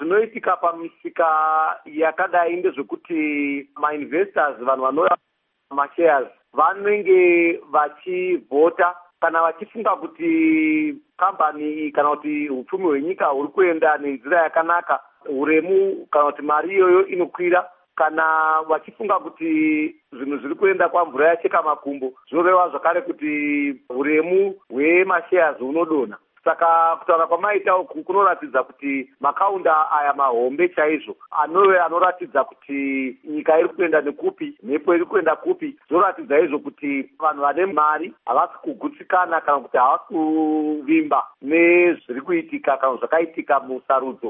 zvinoitika pamisika yakadai ndezvekuti mainvestors, vanhu vanouya mashares, vanenge vachivhota kana vachifunga kuti kambani kana kuti upfumi hwenyika huri kuenda nenzira yakanaka, uremu kana kuti mari iyoyo inokwira, kana vachifunga kuti zvinhu zviri kuenda kwamvura yacheka makumbo, zvinoreva zvakare kuti uremu hwemashares hunodonha. Saka kutaura kwamaita uku kunoratidza kuti makaunda aya mahombe chaizvo, anoratidza kuti nyika iri kuenda nekupi, mhepo iri kuenda kupi. Zvinoratidza izvo kuti vanhu vane mari havasi kugutsikana kana kuti havasi kuvimba nezviri kuitika kana zvakaitika musarudzo,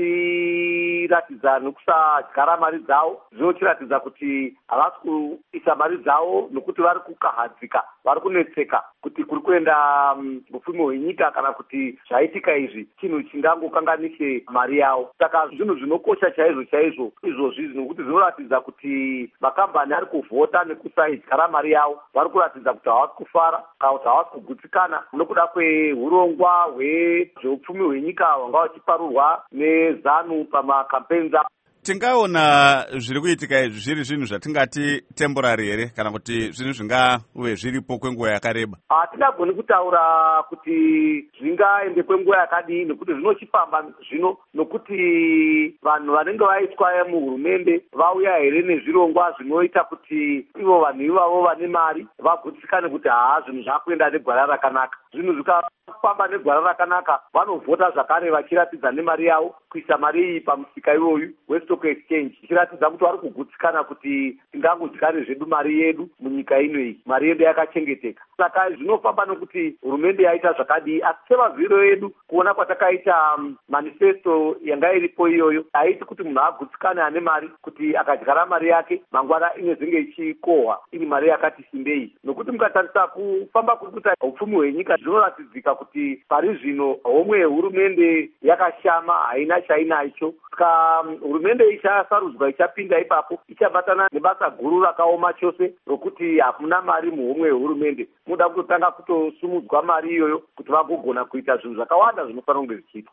vachiratidza nekusadyara mari dzavo. Zvinochiratidza kuti havasi kuisa mari dzavo nokuti vari kukahadzika, vari kunetseka kuti kuri kuenda upfumi hwenyika kana kuti zvaitika izvi chinhu chingangokanganise mari yavo. Saka zvinhu zvinokosha chaizvo chaizvo izvozvi, nokuti zvinoratidza kuti makambani ari kuvhota nekusadyara mari yavo, vari kuratidza kuti havasi kufara kana kuti havasi kugutsikana nokuda kweurongwa hwezveupfumi hwenyika hwanga huchiparurwa neZANU pamakampeni avo. Tingaona zviri kuitika izvi zviri zvinhu zvatingati temporary here kana kuti zvinhu zvingave zviripo kwenguva yakareba? Hatingagoni kutaura kuti zvingaende kwenguva yakadii, nekuti zvinochifamba zvino, nokuti vanhu vanenge vaitwa muhurumende vauya here nezvirongwa zvinoita kuti ivo vanhu ivavo vane mari vagutsikane kuti zvinhu zvakuenda negwara rakanaka. Zvinhu zvikafamba negwara rakanaka, vanovhota zvakare vachiratidza nemari yavo kuisa mari iyi pamusika iwoyu westock exchange, ichiratidza kuti vari kugutsikana kuti tingangodyare zvedu mari yedu munyika ino iyi, mari yedu yakachengeteka. Saka zvinofamba nokuti hurumende yaita zvakadii, asi semavhiro edu kuona kwatakaita manifesto yanga iripo iyoyo, haiti kuti munhu agutsikane ane mari kuti akadyara mari yake mangwana inezenge ichikohwa iri mari yakati simbei. Nokuti mukatarisa kufamba kuri kuita upfumi hwenyika, zvinoratidzika kuti pari zvino homwe yehurumende yakashama, haina chainacho. Saka hurumende ichasarudzwa ichapinda ipapo, ichabatana nebasa guru rakaoma chose rokuti hakuna mari muhomwe yehurumende. Muda kutotanga kutosumudzwa mari iyoyo kuti vagogona kuita zvinhu zvakawanda zvinofanira kunge zvichiitwa.